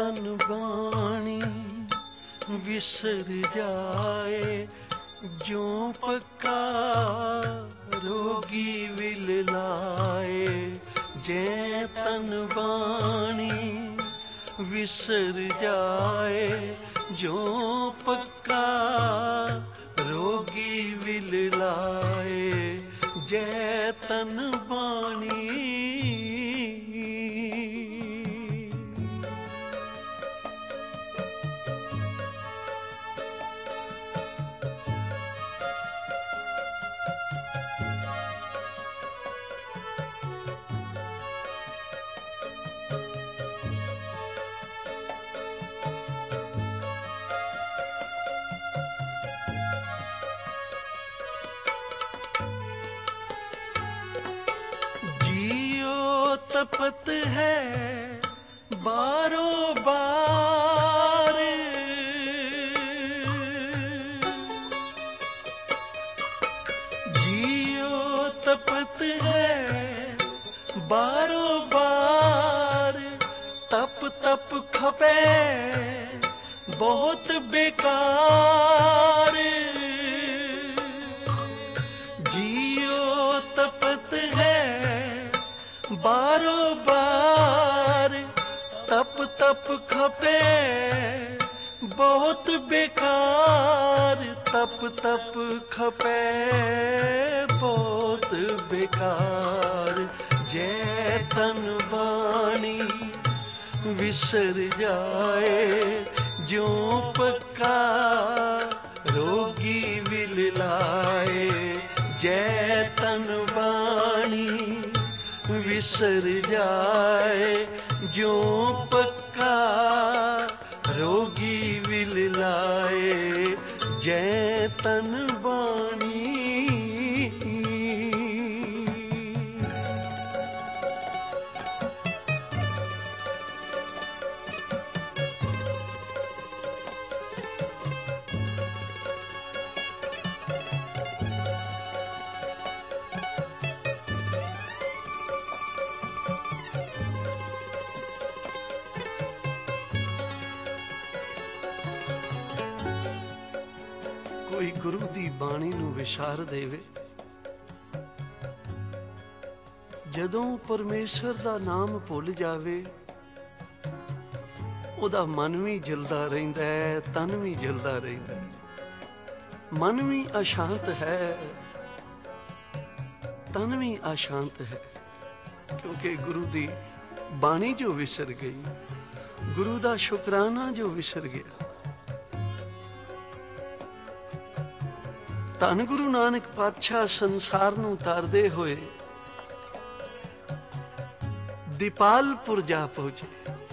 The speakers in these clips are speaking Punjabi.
तन बाणी विसर जाए, ज्यों पक्का रोगी विल लाए। जै तन बाणी विसर जाए, ज्यों पक्का रोगी विल लाए। जै तन बाणी तपत है बारो बार। जियो तपत है बारो बार। तप तप खपे बहुत बेकार। जियो तपत है बारो बार। तप तप खपे बहुत बेकार। तप तप खपे बहुत बेकार। जै तन बाणी विसर जाए, ज्यों पक्का रोगी विल लाए। जै तन बाणी विसर जाए, ज्यों पक्का रोगी विल लाए। जै तन बाणी कोई गुरु दी बाणी नूं विसार देवे। जदों परमेश्वर दा नाम भुल जावे, ओदा मन भी जलदा रहिंदा है, तन भी जलदा रहिंदा है। मन भी अशांत है, तन भी अशांत है, क्योंकि गुरु दी बाणी जो विसर गई, गुरु दा शुकराना जो विसर गया। धन गुरु नानक पातशाह संसार नूं तारदे होए दीपालपुर जा पहुंचे।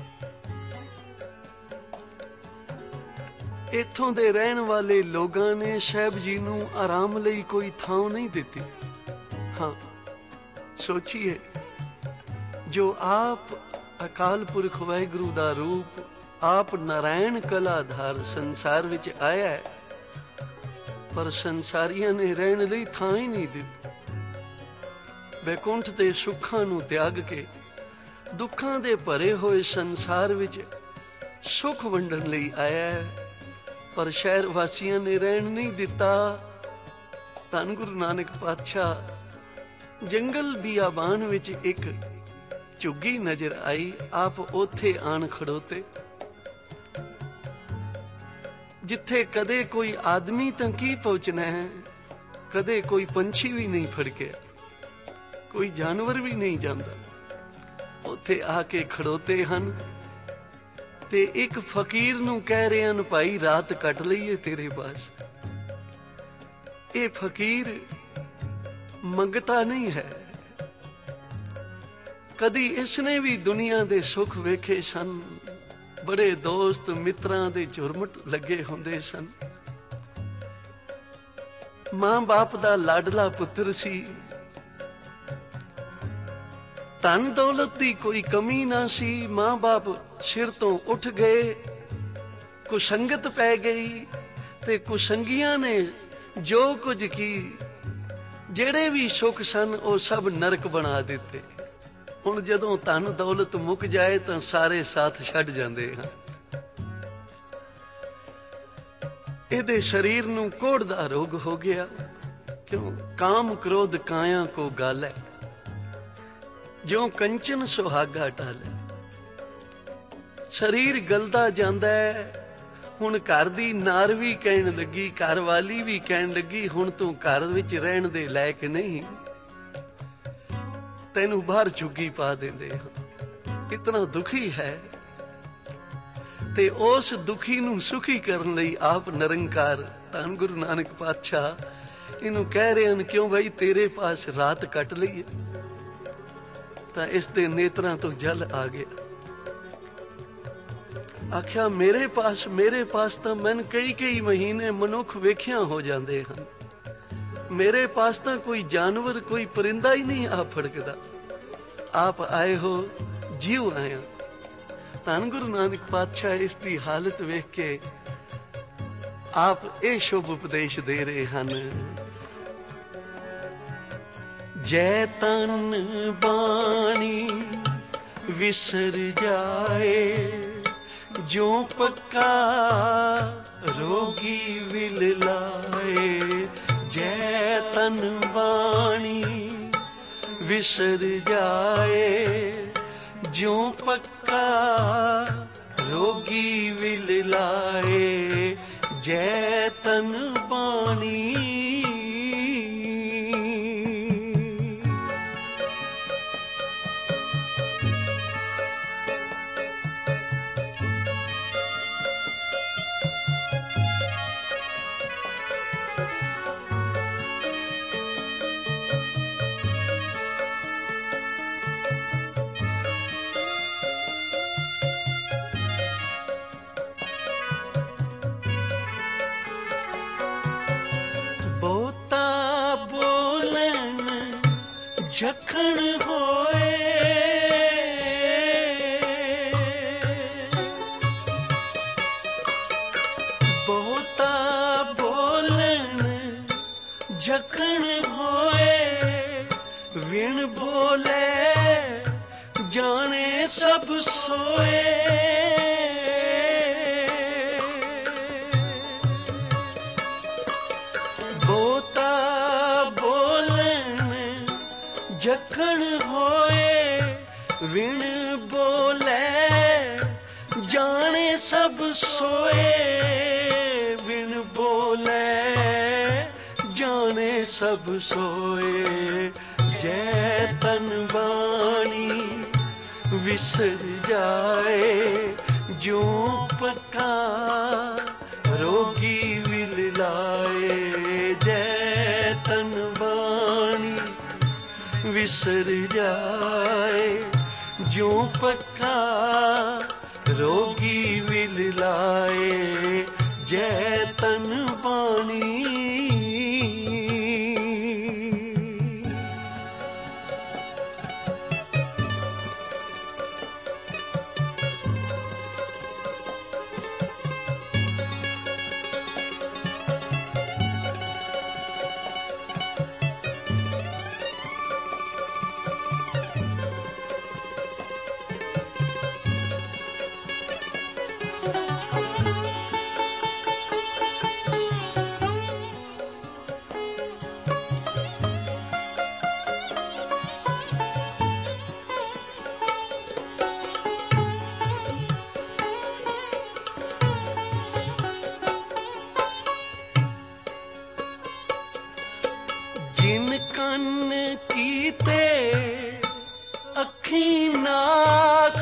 इत्थों दे रहन वाले लोगां ने साहब जी नूं आराम लई कोई थां नहीं दिती। हाँ, सोचिए, जो आप अकाल पुरख वाहिगुरु दा रूप, आप नारायण कलाधार संसार विच आया है, पर संसारियां ने रहन लई थां ही नहीं दिती। बैकुंठ दे सुखां नूं त्याग के दुखां दे भरे होए संसार विच सुख वंडण लई आया है, पर शहर वासियां ने रहन नहीं दिता। धन गुरु नानक पातशाह जंगल बियाबान विच एक झुग्गी नजर आई। आप ओथे आण खड़ोते, जिथे कदे कोई आदमी तां की पहुंचना है, कदे कोई पंछी भी नहीं फड़किया, कोई जानवर भी नहीं जांदा। उत्थे आके खड़ोते हन ते एक फकीर नूं कह रहे हन, भाई रात कट लईए तेरे पास। ये फकीर मंगता नहीं है, कदी इसने भी दुनिया दे सुख वेखे सन। बड़े दोस्त मित्रां दे झुरमट लगे हुंदे सन। मां बाप दा लाडला पुत्र सी। धन दौलत दी कोई कमी ना सी। मां बाप सिर तो उठ गए, कुसंगत पै गई ते कुसंगियां ने जो कुछ की, जेड़े भी सुख सन वो सब नरक बना दिते। हुण जदों धन दौलत मुक जाए तां सारे साथ छड्ड जांदे हैं। ਇਹਦੇ ਸਰੀਰ ਨੂੰ ਕੋੜ ਦਾ ਰੋਗ ਹੋ ਗਿਆ। ਕਿਉਂ? ਕਾਮ ਕ੍ਰੋਧ ਕਾਇਆ ਕੋ ਗਾਲੈ, ਜਿਉ ਕੰਚਨ ਸੁਹਾਗਾ ਟਾਲੈ। ਸਰੀਰ ਗਲਦਾ ਜਾਂਦਾ ਹੈ। ਹੁਣ ਘਰ ਦੀ ਨਾਰ ਵੀ ਕਹਿਣ ਲੱਗੀ, ਘਰ ਵਾਲੀ ਵੀ ਕਹਿਣ ਲੱਗੀ, ਹੁਣ ਤੂੰ ਘਰ ਵਿੱਚ ਰਹਿਣ ਦੇ ਲਾਇਕ ਨਹੀਂ, ਤੈਨੂੰ ਬਾਹਰ ਝੁੱਗੀ ਪਾ ਦਿੰਦੇ ਹਾਂ। ਇਤਨਾ ਦੁਖੀ ਹੈ। ਤੇ ਉਸ ਦੁਖੀ ਨੂੰ ਸੁਖੀ ਕਰਨ ਲਈ ਆਪ ਨਿਰੰਕਾਰ ਧੰਨ ਗੁਰੂ ਨਾਨਕ ਪਾਤਸ਼ਾਹ ਇਹਨੂੰ ਕਹਿ ਰਹੇ ਹਨ, ਕਿਉਂ ਬਈ ਤੇਰੇ ਪਾਸ ਰਾਤ ਕੱਟ ਲਈਏ। ਤਾਂ ਇਸ ਦੇ ਨੇਤਰਾਂ ਤੋਂ ਜਲ ਆ ਗਿਆ। ਆਖਿਆ ਮੇਰੇ ਪਾਸ ਤਾਂ ਮੈਨੂੰ ਕਈ ਮਹੀਨੇ ਮਨੁੱਖ ਵੇਖਿਆ ਹੋ ਜਾਂਦੇ ਹਨ। ਮੇਰੇ ਪਾਸ ਤਾਂ ਕੋਈ ਜਾਨਵਰ, ਕੋਈ ਪਰਿੰਦਾ ਹੀ ਨਹੀਂ ਆ ਫੜਕਦਾ। ਆਪ ਆਏ ਹੋ, ਜਿਉ ਆਇਆ। ਧੰਨ ਗੁਰੂ ਨਾਨਕ ਪਾਤਸ਼ਾਹ ਇਸ ਦੀ ਹਾਲਤ ਵੇਖ ਕੇ ਆਪ ਇਹ ਸ਼ੁਭ ਉਪਦੇਸ਼ ਦੇ ਰਹੇ ਹਨ। ਜੈ ਤਨ ਬਾਣੀ ਵਿਸਰ ਜਾਏ, ਜੋ ਪੱਕਾ ਰੋਗੀ ਵਿਲ ਲਾਏ। ਜੈ ਤਨ ਬਾਣੀ ਵਿਸਰ ਜਾਏ, ਜੋ ਪੱਕਾ ਰੋਗੀ ਵਿਲ ਲਾਏ। ਜੈ ਤਨ ਬਾਣੀ। ਜਖਣ ਹੋਏ, ਬਹੁਤਾ ਬੋਲਣ ਜਖਣ ਹੋਏ। ਵਿਣ ਬੋਲੇ ਜਾਣੇ ਸਭ ਸੋਏ। ਜਖਣ ਹੋਏ, ਵਿਣ ਬੋਲੇ ਜਾਣੇ ਸਭ ਸੋਏ। ਵਿਣ ਬੋਲੇ ਜਾਣੇ ਸਭ ਸੋਏ। ਜੈ ਤਨ ਬਾਣੀ ਵਿਸਰ ਜਾਏ, ਜੋ ਪੱਕਾ ਰੋਗੀ ਵਿਲ ਲਾਏ। ਜੈ ਤਨ ਬਾਣੀ ਵਿਸਰ ਜਾਏ, ਜੋ ਪੱਕਾ ਰੋਗੀ ਵਿਲ ਲਾਏ। ਜੈ ਤਨ ਬਾਣੀ। ਜਿਨ ਕੰਨ ਕੀਤੇ ਅੱਖੀਂ ਨਾਕ,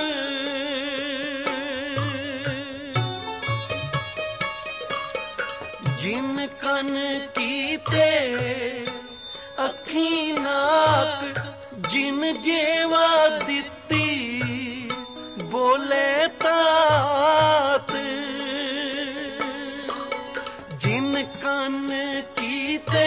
ਜਿਨ ਕੰਨ ਕੀਤੇ ਅੱਖੀਂ ਨਾਕ। ਜਿਨ ਜੇਵਾ ਦਿੱਤੀ ਬੋਲੇ ਤਾਤ। ਜਿਨ ਕੰਨ ਕੀਤੇ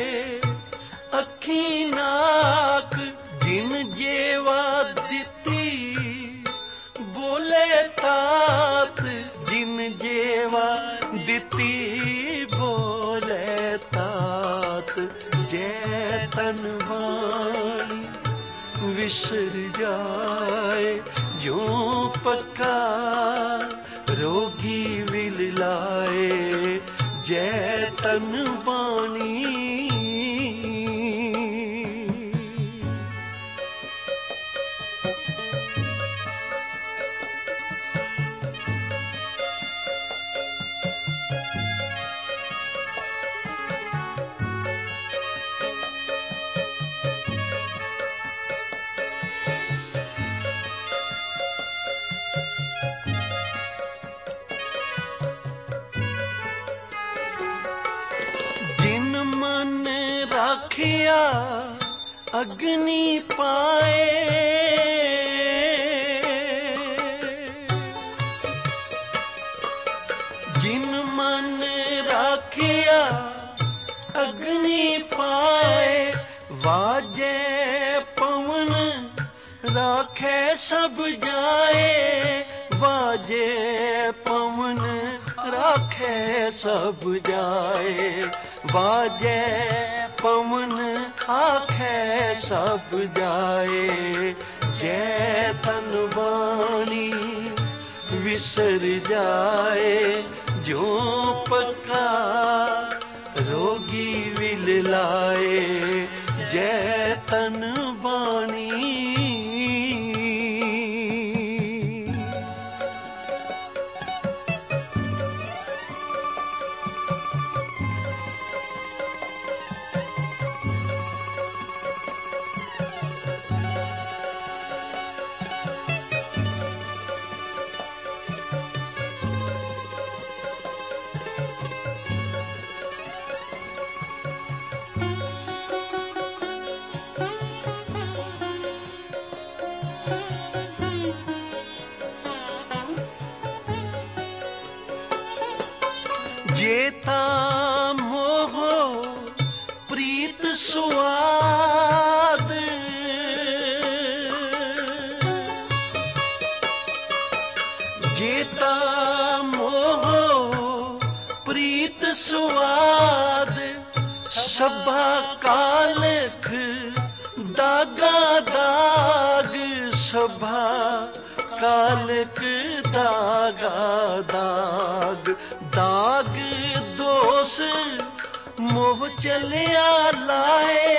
ਅੱਖੀਂ ਨਾਕ। ਜਿਨ ਜੇਵਾ ਦਿੱਤੀ ਬੋਲੇ ਤਾਤ। ਜਿਨ ਜੇਵਾ ਦਿੱਤੀ ਬੋਲੇ ਤਾਤ। ਜੈ ਤਨ ਬਾਣੀ ਵਿਸਰ ਜਾਏ, ਜੋ ਪੱਕਾ रोगी विल लाए जय तन बाणी। राखिया अग्नि पाए, जिन मन राखिया अग्नि पाए, वाजे पवन राखे सब जाए, वाजे पवन राखे सब जाए, वाजे पवन आखे सब जाए, जय तन बानी विसर जाए, जो पक्का रोगी विल लाए, जय तन बानी। जेता मोहो प्रीत स्वाद, जेता मोहो प्रीत स्वाद, सभा कालख दागा दाग, सभा कालख दागा दाग, दाग दोष मोह चलिया लाए,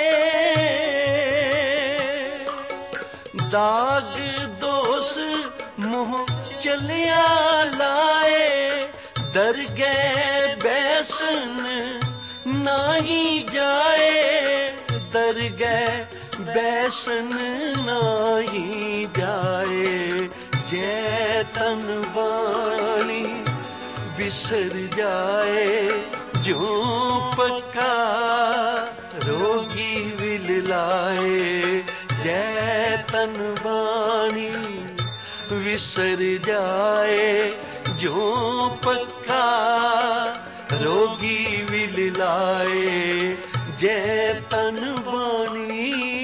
दाग दोष मोह चलिया लाए, डर गए बैसन नाही जाए, डर गए बैसन नाही जाए, जय तन बानी बिसर जाए, जो पक्का रोगी विल लाए, जय तन बानी विसर जाए, जो पक्का रोगी विल लाए, जय तन बानी।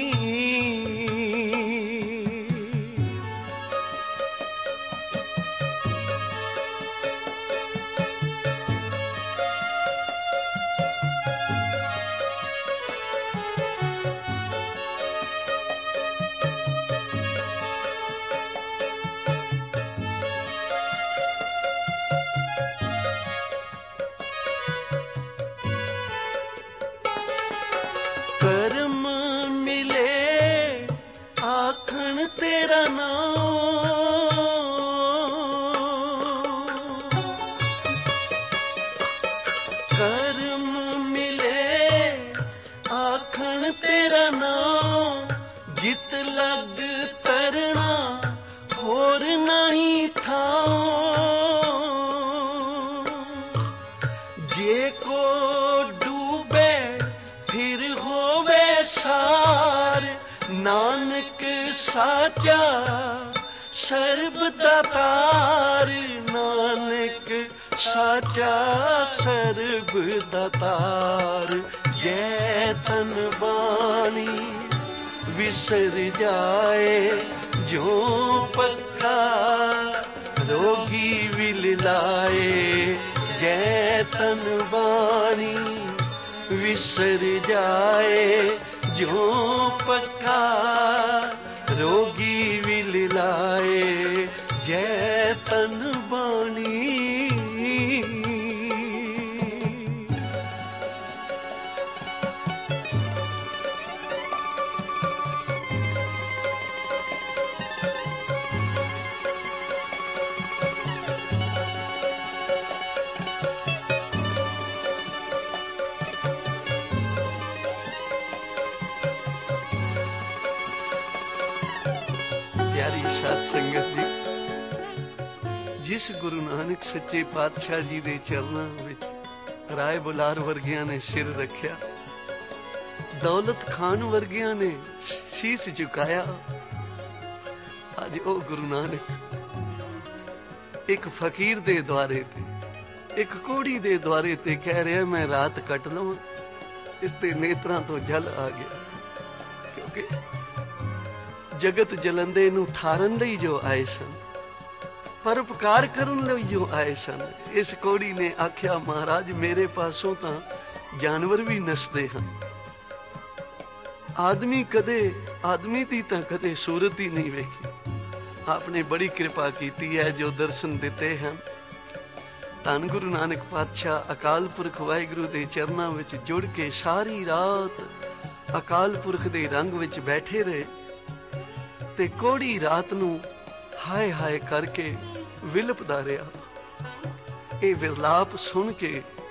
कर्म मिले आखन तेरा नाम, कर्म मिले आखन तेरा नाम, जित लग तरना होर नहीं था, जे को डूबे फिर होवे सार, नानक साचा सर्वदातार, नानक साचा सर्वदातार, जय तन बानी विसर जाए, जो पक्का रोगी विल लाए, जय तन बानी विसर जाए, जो पक्का रोगी विल लाए, जय तन बानी। प्यारी साध संगत जी, जिस गुरु नानक सच्चे पातशाह जी दे चरनां विच राय बुलार वर्गियां ने सिर रखिया, दौलत खान वर्गियां ने शीस झुकाया, अज ओ गुरु नानक एक फकीर दे द्वारे ते एक कोड़ी दे द्वारे ते कह रहा मैं रात कट लवां। इसते नेत्रां तो जल आ गया, क्योंकि जगत जलंदे नूं ठारन लई जो आए सन, परोपकार करन लई जो आए सन, इस कोड़ी ने आख्या महाराज मेरे पासों तां जानवर भी नसदे हन, आदमी दी तां कदे सूरत ही नहीं वेखी। आपने बड़ी कृपा कीती है जो दर्शन दिते हैं। धन गुरु नानक पातशाह अकाल पुरख वाहिगुरु दे चरनां विच जुड़ के सारी रात अकाल पुरख दे रंग विच बैठे रहे ते कोड़ी रात नूं हाय हाय करके विलपदा रहा। ये विरलाप सुन के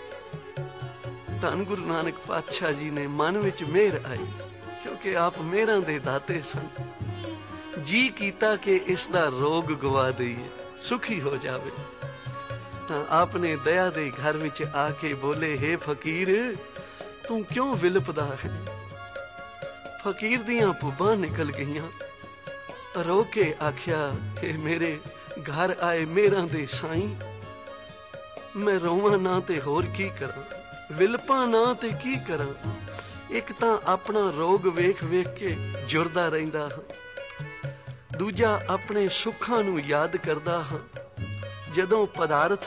धन गुरु नानक पातशाह जी ने मन विच मेहर आई, क्योंकि आप मेहरां दे दाते सन। जी कीता कि इसदा रोग गवा दईए, सुखी हो जावे। तां आपने दया दे घर विच आके बोले, हे फकीर तू क्यों विलपदा है? फकीर दियां पुब्बां निकल गईयां। रो के आख्या कि मेरे घर आए मेहरां दे साईं, मैं रोवां ना ते होर की करां, विलपां ना ते की करां। एक तां अपना रोग वेख वेख के जुरदा रहिंदा हां, दूजा अपने सुखां नूं याद करदा हां। जदों पदार्थ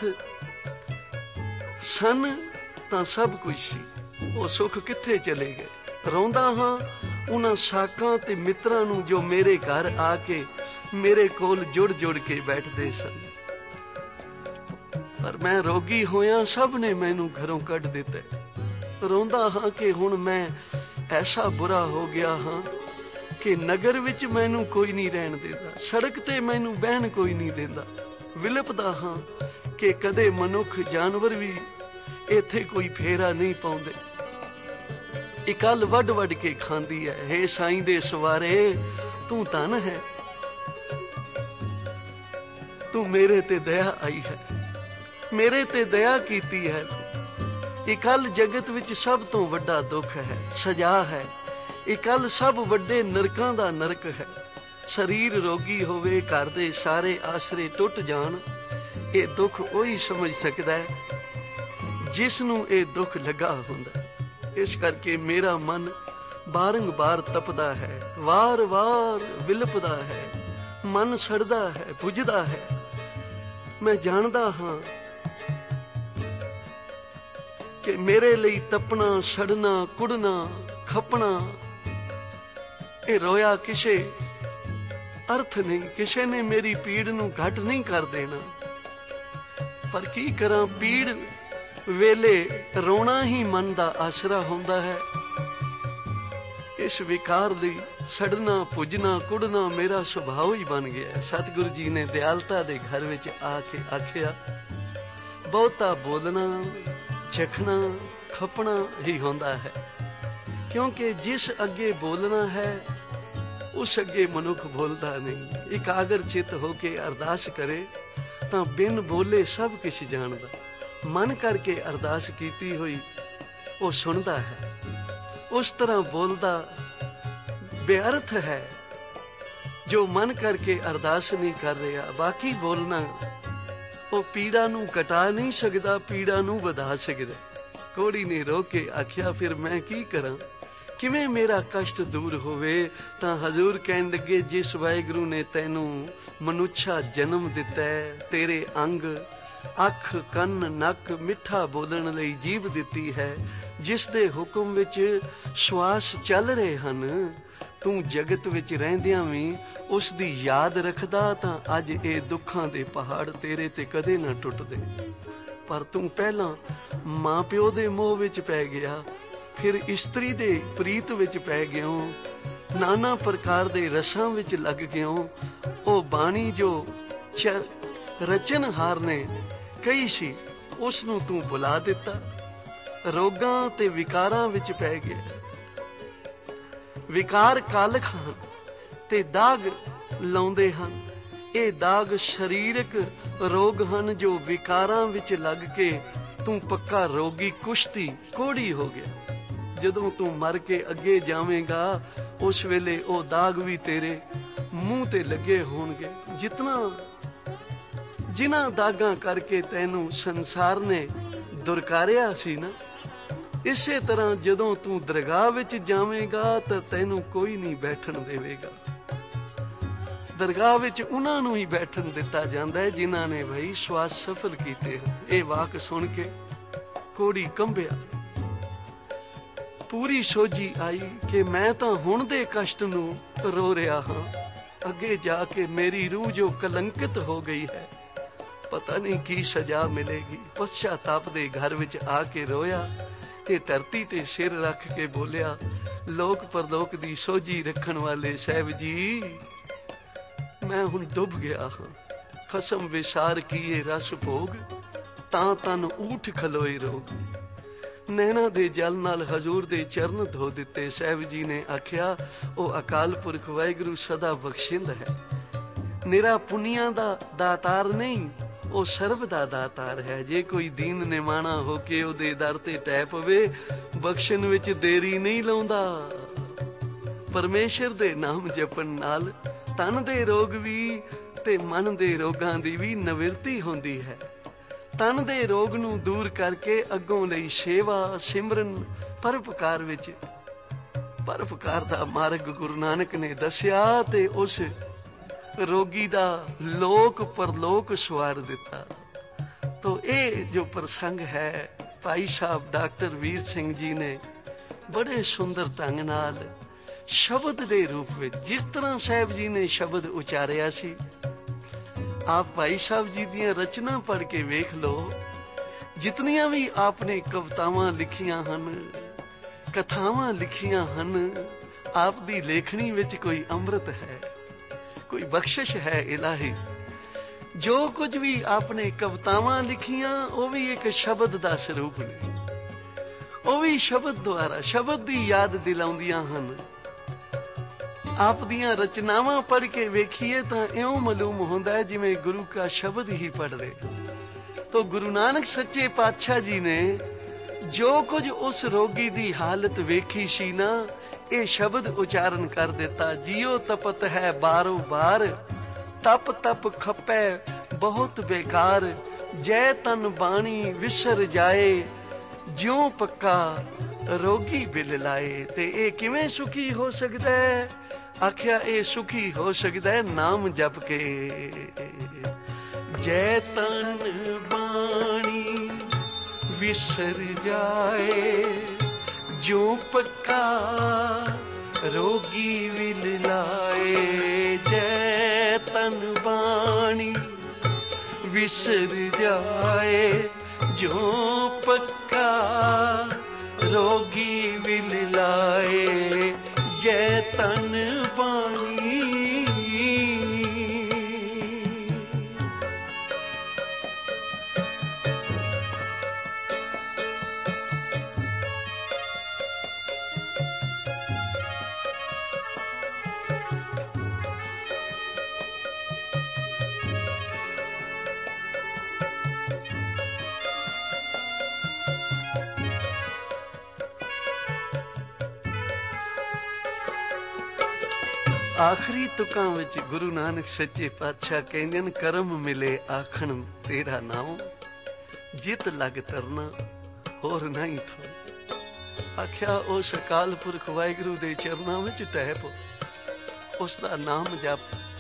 सन तां सब कुछ सी, वो सुख कित्थे चले गए। रोंदा हां उन्हां साकां ते मित्रां नूं जो मेरे घर आके मेरे कोल जुड़ जुड़ के बैठदे सन, पर मैं रोगी होया सब ने मैनू घरों कढ दिता। रोंदा हां कि हुण मैं ऐसा बुरा हो गया हां कि नगर विच मैनू कोई नहीं रहन देंदा, सड़क ते मैनू बहन कोई नहीं देंदा। विलपदा हां कि कदे मनुख जानवर भी इत्थे कोई फेरा नहीं पाउंदे। इकल वड वड के खांदी है। हे साईं दे सवारे तू धन है, तू मेरे ते दया आई है, मेरे ते दया कीती है। इकल जगत विच सब तो वड्डा दुख है, सजा है। इकल सब वड्डे नरकां दा नरक है। शरीर रोगी होवे, घर दे सारे आसरे टुट जान, ये दुख ओही समझ सकदा है जिस नूं ये दुख लगा हुंदा। इस करके मेरा मन बारंबार तपदा है, वार वार विलपदा है, मन सड़दा है, बुझदा है। मैं जानदा हां कि मेरे लिए तपना, सड़ना, कुड़ना, खपना, ये रोया किसे अर्थ नहीं, किसी ने मेरी पीड़ नूं घट नहीं कर देना। पर की करा, पीड़ वेले रोना ही मन दा आसरा हुंदा है। इस विकार दी सड़ना, पुजना, कुड़ना मेरा सुभाव ही बन गया है। सतगुरु जी ने दयालता दे घर विच आके आखिया, बहुता बोलना, चखना, खपना ही हुंदा है, क्योंकि जिस अगे बोलना है उस अगे मनुख बोलता नहीं। इकागर चित होके अरदास करे तां बिन बोले सब किछ जानदा। मन करके अरदास कीती हुई वो सुनदा है, उस तरह बोलदा बेअर्थ है जो मन करके अरदास नहीं कर रहा। बाकी बोलना वो पीड़ा नूं कटा नहीं सकदा, पीड़ा नूं वधा सकदा। कोड़ी ने रो के आख्या फिर मैं की करां, किवें मेरा कष्ट दूर होवे। तां हजूर कहन लगे, जिस वाहिगुरु ने तैनू मनुष्या जन्म दिता है, तेरे अंग अख कन्न नक मिठा बोलण लई जीभ दिती है, जिस दे हुक्म विच श्वास चल रहे हन, तू जगत विच रहिंदियां भी उस दी याद रखदा तां अज ये दुखां दे पहाड़ तेरे ते कदे ना टुटदे। पर तू पहलां मां प्यो दे मोह विच पै गया, फिर इस्त्री दे प्रीत विच पै गयो, नाना प्रकार दे रसां विच लग गयो। ओ बाणी जो रचनहार ने कही सी उस नूं तू बुला दिता। रोगां ते विकारां विच पै गया। विकार कालख ते दाग ਲਾਉਂਦੇ ਹਨ। ਇਹ ਦਾਗ ਸਰੀਰਕ ਰੋਗ ਹਨ ਜੋ ਵਿਕਾਰਾਂ ਵਿੱਚ ਲੱਗ ਕੇ ਤੂੰ ਪੱਕਾ ਰੋਗੀ ਕੁਸ਼ਤੀ ਕੋੜੀ ਹੋ ਗਿਆ। ਜਦੋਂ ਤੂੰ ਮਰ ਕੇ ਅੱਗੇ ਜਾਵੇਂਗਾ ਉਸ ਵੇਲੇ ਉਹ ਦਾਗ ਵੀ ਤੇਰੇ ਮੂੰਹ ਤੇ ਲੱਗੇ ਹੋਣਗੇ। ਜਿਨ੍ਹਾਂ ਦਾਗਾਂ ਕਰਕੇ ਤੈਨੂੰ ਸੰਸਾਰ ਨੇ ਦੁਰਕਾਰਿਆ ਸੀ ਨਾ, ਇਸੇ ਤਰ੍ਹਾਂ ਜਦੋਂ ਤੂੰ ਦਰਗਾਹ ਵਿੱਚ ਜਾਵੇਂਗਾ ਤਾਂ ਤੈਨੂੰ ਕੋਈ ਨਹੀਂ ਬੈਠਣ ਦੇਵੇਗਾ। ਦਰਗਾਹ ਵਿੱਚ ਉਹਨਾਂ ਨੂੰ ਹੀ ਬੈਠਣ ਦਿੱਤਾ ਜਾਂਦਾ ਹੈ ਜਿਨ੍ਹਾਂ ਨੇ ਬਈ ਸਵਾਸ ਸਫਲ ਕੀਤੇ ਹਨ। ਇਹ ਵਾਕ ਸੁਣ ਕੇ ਕੋੜੀ ਕੰਬਿਆ, ਪੂਰੀ ਸੋਝੀ ਆਈ ਕਿ ਮੈਂ ਤਾਂ ਹੁਣ ਦੇ ਕਸ਼ਟ ਨੂੰ ਰੋ ਰਿਹਾ ਹਾਂ, ਅੱਗੇ ਜਾ ਕੇ ਮੇਰੀ ਰੂਹ ਜੋ ਕਲੰਕਿਤ ਹੋ ਗਈ ਹੈ ਪਤਾ ਨਹੀਂ ਕੀ ਸਜ਼ਾ ਮਿਲੇਗੀ। ਪਛਤਾਪ ਦੇ ਘਰ ਵਿੱਚ ਆ ਕੇ ਰੋਇਆ ਤੇ ਧਰਤੀ ਤੇ ਸਿਰ ਰੱਖ ਕੇ ਬੋਲਿਆ, ਲੋਕ ਪਰਲੋਕ ਦੀ ਸੋਝੀ ਰੱਖਣ ਵਾਲੇ ਸਾਹਿਬ ਜੀ, ਮੈਂ ਹੁਣ ਡੁੱਬ ਗਿਆ ਹਾਂ। ਖਸਮ ਵਿਸਾਰ ਕੀਏ ਰਸ ਭੋਗ, ਤਾਂ ਤਨ ਊਠ ਖਲੋਏ ਰੋਗ। ਨੈਣਾ ਦੇ ਜਲ ਨਾਲ ਹਜ਼ੂਰ ਦੇ ਚਰਨ ਧੋ ਦਿੱਤੇ। ਸਾਹਿਬ ਜੀ ਨੇ ਆਖਿਆ, ਉਹ ਅਕਾਲ ਪੁਰਖ ਵਾਹਿਗੁਰੂ ਸਦਾ ਬਖਸ਼ਿੰਦ ਹੈ, ਨਿਰਾ ਪੁੰਨਿਆਂ ਦਾ ਦਾਤਾਰ ਨਹੀਂ, ਉਹ ਸਰਬ ਦਾ ਦਾਤਾਰ ਹੈ। ਜੇ ਕੋਈ ਦੀਨ ਨਿਮਾਣਾ ਹੋ ਕੇ ਉਹਦੇ ਦਰ ਤੇ ਟਹਿ ਪਵੇ, ਬਖਸ਼ਣ ਵਿੱਚ ਦੇਰੀ ਨਹੀਂ ਲਾਉਂਦਾ। ਪਰਮੇਸ਼ਰ ਦੇ ਨਾਮ ਜਪਣ ਨਾਲ ਤਨ ਦੇ ਰੋਗ ਵੀ ਤੇ ਮਨ ਦੇ ਰੋਗਾਂ ਦੀ ਵੀ ਨਿਵਰਤੀ ਹੁੰਦੀ ਹੈ। ਤਨ ਦੇ ਰੋਗ ਨੂੰ ਦੂਰ ਕਰਕੇ ਅੱਗੋਂ ਲਈ ਸੇਵਾ ਸਿਮਰਨ ਪਰਉਪਕਾਰ ਵਿੱਚ ਪਰਉਪਕਾਰ ਦਾ ਮਾਰਗ ਗੁਰੂ ਨਾਨਕ ਨੇ ਦੱਸਿਆ ਤੇ ਉਸ ਰੋਗੀ ਦਾ ਲੋਕ ਪਰਲੋਕ ਸਵਾਰ ਦਿੱਤਾ। ਤੋ ਇਹ ਜੋ ਪ੍ਰਸੰਗ ਹੈ, ਭਾਈ ਸਾਹਿਬ ਡਾਕਟਰ ਵੀਰ ਸਿੰਘ ਜੀ ਨੇ ਬੜੇ ਸੁੰਦਰ ਢੰਗ ਨਾਲ ਸ਼ਬਦ ਦੇ ਰੂਪ ਵਿੱਚ, ਜਿਸ ਤਰ੍ਹਾਂ ਸਾਹਿਬ ਜੀ ਨੇ ਸ਼ਬਦ ਉਚਾਰਿਆ ਸੀ, ਆਪ ਭਾਈ ਸਾਹਿਬ ਜੀ ਦੀਆਂ ਰਚਨਾ ਪੜ੍ਹ ਕੇ ਵੇਖ ਲਓ। ਜਿਤਨੀਆਂ ਵੀ ਆਪਨੇ ਕਵਿਤਾਵਾਂ ਲਿਖੀਆਂ ਹਨ, ਕਥਾਵਾਂ ਲਿਖੀਆਂ ਹਨ, ਆਪ ਦੀ ਲੇਖਣੀ ਵਿੱਚ ਕੋਈ ਅੰਮ੍ਰਿਤ ਹੈ, ਕੋਈ ਬਖਸ਼ਿਸ਼ ਹੈ ਇਲਾਹੀ। ਜੋ ਕੁਝ ਵੀ ਆਪਨੇ ਕਵਿਤਾਵਾਂ ਲਿਖੀਆਂ ਉਹ ਵੀ ਇੱਕ ਸ਼ਬਦ ਦਾ ਸਰੂਪ ਨੇ, ਉਹ ਵੀ ਸ਼ਬਦ ਦੁਆਰਾ ਸ਼ਬਦ ਦੀ ਯਾਦ ਦਿਲਾਉਂਦੀਆਂ ਹਨ। ਆਪ ਦੀਆਂ ਰਚਨਾਵਾਂ ਪੜ੍ਹ ਕੇ ਵੇਖੀਏ ਤਾਂ ਇਉਂ ਮਾਲੂਮ ਹੁੰਦਾ ਹੈ ਜਿਵੇਂ ਗੁਰੂ ਕਾ ਸ਼ਬਦ ਹੀ ਪੜ੍ਹ ਰਹੇ। ਤੋ ਗੁਰੂ ਨਾਨਕ ਸੱਚੇ ਪਾਤਸ਼ਾਹ ਜੀ ਨੇ ਜੋ ਕੁਝ ਉਸ ਰੋਗੀ ਦੀ ਹਾਲਤ ਵੇਖੀ ਸੀ ਨਾ, ਇਹ ਸ਼ਬਦ ਉਚਾਰਨ ਕਰ ਦਿੱਤਾ। ਜਿਉ ਤਪਤ ਹੈ ਬਾਰੋ ਬਾਰ, ਤਪ ਤਪ ਖਪੈ ਬਹੁਤ ਬੇਕਾਰ, ਜੈ ਤਨ ਬਾਣੀ ਵਿਸਰ ਜਾਏ, ਜਿਉ ਪੱਕਾ ਰੋਗੀ ਬਿਲ ਲਾਏ। ਤੇ ਇਹ ਕਿਵੇਂ ਸੁਖੀ ਹੋ ਸਕਦਾ ਹੈ? ਆਖਿਆ ਇਹ ਸੁਖੀ ਹੋ ਸਕਦਾ ਹੈ ਨਾਮ ਜਪ ਕੇ। ਜੈ ਤਨ ਬਾਣੀ ਵਿਸਰ ਜਾਏ, ਜੋ ਪੱਕਾ ਰੋਗੀ ਵਿਲ ਲਾਏ। ਜੈ ਤਨ ਬਾਣੀ ਵਿਸਰ ਜਾਏ, ਜੋ ਪੱਕਾ ਰੋਗੀ ਵਿਲ ਲਾਏ। ਜੈ ਤਨ ਬਾਣੀ। ਆਖਰੀ ਤੁਕਾਂ ਵਿੱਚ ਗੁਰੂ ਨਾਨਕ ਸੱਚੇ ਪਾਤਸ਼ਾਹ ਕਹਿੰਦੇ ਨੇ, ਕਰਮ ਮਿਲੇ ਆਖਣ ਤੇਰਾ ਨਾਮ, ਜਿਤ ਲਗ ਤਰਨਾ ਹੋਰ ਨਹੀਂ ਥੋ। ਆਖਿਆ ਉਸ ਅਕਾਲ ਪੁਰਖ ਵਾਹਿਗੁਰੂ ਦੇ ਚਰਨਾਂ ਵਿੱਚ ਟਹਿ ਪੋ, ਉਸ ਦਾ ਨਾਮ ਜਪ,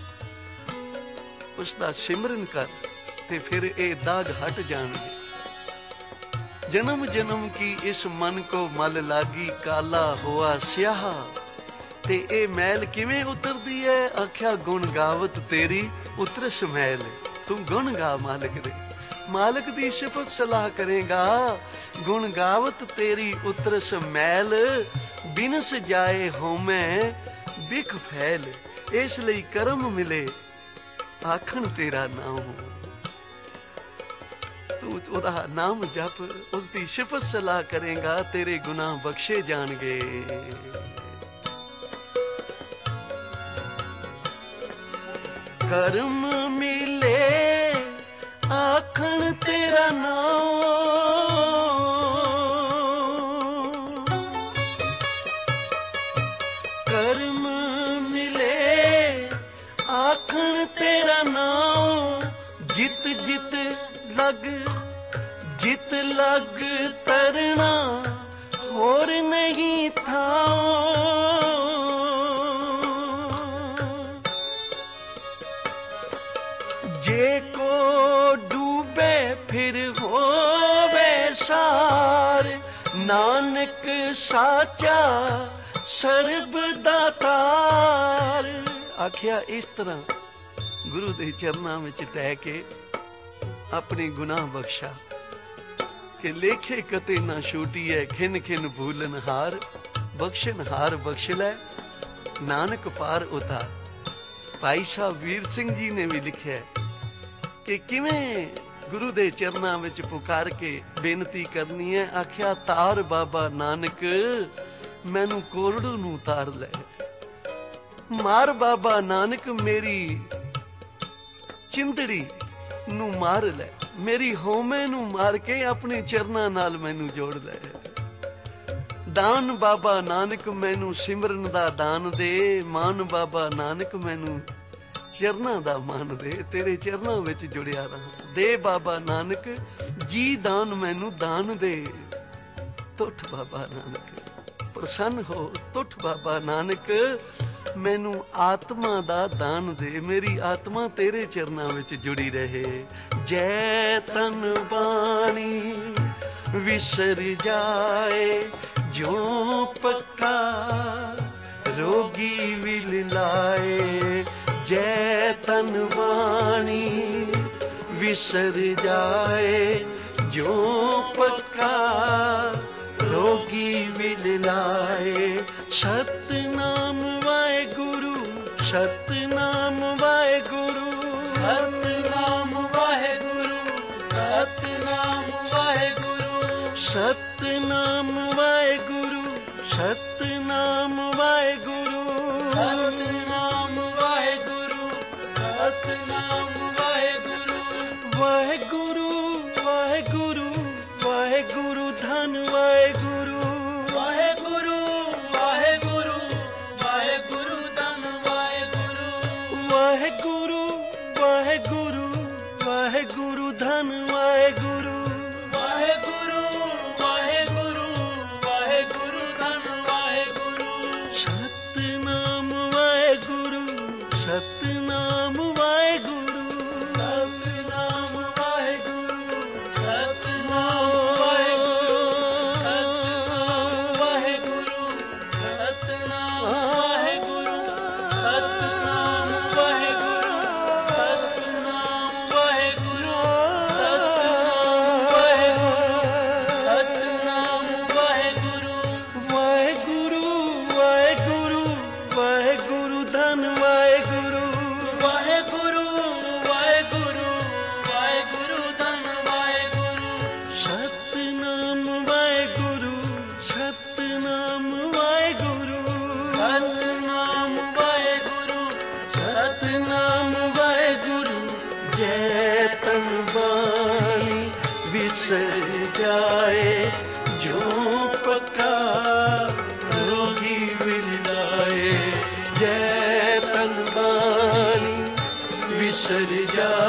ਉਸ ਦਾ ਸਿਮਰਨ ਕਰ ਤੇ ਫਿਰ ਇਹ ਦਾਗ ਹਟ ਜਾਣਗੇ। ਜਨਮ ਜਨਮ ਕੀ ਇਸ ਮਨ ਕੋ ਮਲ ਲਾਗੀ, ਕਾਲਾ ਹੋਆ ਸਿਆਹ। ਤੇ ਇਹ ਮੈਲ ਕਿਵੇਂ ਉਤਰਦੀ ਹੈ? ਆਖਿਆ ਗੁਣ ਗਾਵਤ ਤੇਰੀ ਉਤਰਸ ਮੈਲ। ਤੂੰ ਗੁਣ ਗਾ ਮਾਲਕ ਦੇ, ਮਾਲਕ ਦੀ ਸਿਫਤ ਸਲਾਹ ਕਰੇਗਾ। ਗੁਣ ਗਾਵਤ ਤੇਰੀ ਉਤਰਸ ਮੈਲ, ਬਿਨਸ ਜਾਏ ਹੋਮੈ ਬਿਖ ਫੈਲ। ਇਸ ਲਈ ਕਰਮ ਮਿਲੇ ਆਖਣ ਤੇਰਾ ਨਾਮ। ਤੂੰ ਉਹਦਾ ਨਾਮ ਜਪ, ਉਸ ਦੀ ਸਿਫਤ ਸਲਾਹ ਕਰੇਗਾ, ਤੇਰੇ ਗੁਨਾਹ ਬਖਸ਼ੇ ਜਾਣਗੇ। ਕਰਮ ਮਿਲੇ ਆਖਣ ਤੇਰਾ ਨਾਮ, ਕਰਮ ਮਿਲੇ ਆਖਣ ਤੇਰਾ ਨਾਮ, ਜਿਤ ਜਿਤ ਲਗ ਤਰਨਾ ਹੋਰ ਨਹੀਂ ਥਾਂ। ਜੇ ਕੋ ਡੂਬੇ ਫਿਰ ਹੋਵੇ ਸਾਰ, ਨਾਨਕ ਸਾਚਾ ਸਰਬ ਦਾਤਾਰ। ਆਖਿਆ ਇਸ ਤਰ੍ਹਾਂ ਗੁਰੂ ਦੇ ਚਰਨਾਂ ਵਿੱਚ ਟਹਿ ਕੇ ਆਪਣੇ ਗੁਨਾਹ ਬਖਸ਼ਾ ਕਿ ਲੇਖੇ ਕਤੇ ਨਾ ਛੂਟੀਐ, ਖਿਨ ਖਿਨ ਭੂਲਨ ਹਾਰ, ਬਖਸ਼ਣ ਹਾਰ ਬਖਸ਼ ਲੈ ਨਾਨਕ ਪਾਰ ਉਤਾਰ। ਭਾਈ ਸਾਹਿਬ ਵੀਰ ਸਿੰਘ ਜੀ ਨੇ ਵੀ ਲਿਖਿਆ ਕਿ ਕਿਵੇਂ ਗੁਰੂ ਦੇ ਚਰਨਾਂ ਵਿੱਚ ਪੁਕਾਰ ਕੇ ਬੇਨਤੀ ਕਰਨੀ ਹੈ। ਆਖਿਆ ਤਾਰ ਬਾਬਾ ਨਾਨਕ ਮੈਨੂੰ ਕੋਰੜੂ ਨੂੰ ਤਾਰ ਲੈ, ਮਾਰ ਬਾਬਾ ਨਾਨਕ ਮੇਰੀ ਚਿੰਦੜੀ ਨੂੰ ਮਾਰ ਲੈ, ਮੇਰੀ ਹਉਮੈ ਨੂੰ ਮਾਰ ਕੇ ਆਪਣੇ ਚਰਨਾਂ ਨਾਲ ਮੈਨੂੰ ਜੋੜ ਲੈ। ਦਾਨ ਬਾਬਾ ਨਾਨਕ ਮੈਨੂੰ ਸਿਮਰਨ ਦਾ ਦਾਨ ਦੇ, ਮਾਨ ਬਾਬਾ ਨਾਨਕ ਮੈਨੂੰ ਚਰਨਾਂ ਦਾ ਮਾਨ ਦੇ, ਤੇਰੇ ਚਰਨਾਂ ਵਿੱਚ ਜੁੜਿਆ ਰਹਾਂ। ਦੇ ਬਾਬਾ ਨਾਨਕ ਜੀ ਦਾਨ ਮੈਨੂੰ ਦਾਨ ਦੇ, ਤੁਠ ਬਾਬਾ ਨਾਨਕ ਪ੍ਰਸੰਨ ਹੋ, ਤੁਠ ਬਾਬਾ ਨਾਨਕ ਮੈਨੂੰ ਆਤਮਾ ਦਾ ਦਾਨ ਦੇ, ਮੇਰੀ ਆਤਮਾ ਤੇਰੇ ਚਰਨਾਂ ਵਿੱਚ ਜੁੜੀ ਰਹੇ। ਜੈ ਤਨ ਬਾਣੀ ਵਿਸਰ ਜਾਏ ਜੋ ਪੱਕਾ, ਰੋਗੀ ਵਿਲ ਲਾਏ। ਜੈ ਤਨ ਬਾਣੀ ਵਿਸਰ ਜਾਏ ਜੋ ਪੱਕਾ, ਰੋਗੀ ਵਿਲ ਲਾਏ। ਸਤਨਾਮ ਵਾਹਿਗੁਰੂ, ਸਤਨਾਮ ਵਾਹਿਗੁਰੂ, ਸਤਨਾਮ ਵਾਹਿਗੁਰੂ, ਸਤਨਾਮ ਵਾਹਿਗੁਰੂ, ਸਤਨਾਮ ਵਾਹਿਗੁਰੂ, ਸਤਨਾਮ ਵਾਹਿਗੁਰੂ, ਸਤਨਾਮ ਵਾਹਿਗੁਰੂ, ਸਤਨਾਮ ਵਾਹਿਗੁਰੂ। ਵਾਹਿਗੁਰੂ ਵਾਹਿਗੁਰੂ ਵਾਹਿਗੁਰੂ ਧੰਨ ਵਾਹਿਗੁਰੂ, ਵਾਹਿਗੁਰੂ ਵਾਹਿਗੁਰੂ ਵਾਹਿਗੁਰੂ ਧੰਨ ਵਾਹਿਗੁਰੂ, ਵਾਹਿਗੁਰੂ ਵਾਹਿਗੁਰੂ ਵਾਹਿਗੁਰੂ ਧੰਨ ਵਾਹਿਗੁਰੂ, ਵਾਹਿਗੁਰੂ ਵਾਹਿਗੁਰੂ ਵਾਹਿਗੁਰੂ ਧੰਨ ਵਾਹਿਗੁਰੂ। ਸਤਨਾਮ ਵਾਹਿਗੁਰੂ, ਸਤਨਾਮ ਵਾਹਿਗੁਰੂ, ਸਤਨਾਮ ਵਾਹਿਗੁਰੂ, ਸਤਨਾਮ ਵਾਹਿਗੁਰੂ, ਸਤਨਾਮ ਵਾਹਿਗੁਰੂ, ਸਤਨਾਮ ਵਾਹਿਗੁਰੂ, ਸਤਨਾਮ ਵਾਹਿਗੁਰੂ, ਸਤਨਾਮ ਵਾਹਿਗੁਰੂ, ਸਤਨਾਮ ਵਾਹਿਗੁਰੂ, ਸਤਨਾਮ ਵਾਹਿਗੁਰੂ। ਵਾਹਿਗੁਰੂ ਵਾਹਿਗੁਰੂ ਵਾਹਿਗੁਰੂ ਧੰਨ ਵਾਹਿਗੁਰੂ, ਵਾਹਿਗੁਰੂ ਵਾਹਿਗੁਰੂ ਵਾਹਿਗੁਰੂ ਧੰਨ ਵਾਹਿਗੁਰੂ। ਸਤਨਾਮ ਵਾਹਿਗੁਰੂ, ਸਤਨਾਮ ਵਾਹਿਗੁਰੂ, ਸਤਨਾਮ ਵਾਹਿਗੁਰੂ, ਸਤਨਾਮ ਵਾਹਿਗੁਰੂ। ਜੈ ਤਨ ਬਾਣੀ ਵਿਸਰ ਜਾਏ ਜੋ ਪੱਕਾ, ਰੋਗੀ ਵਿਲ ਲਾਏ। ਜੈ ਤਨ ਬਾਣੀ ਵਿਸਰ ਜਾਏ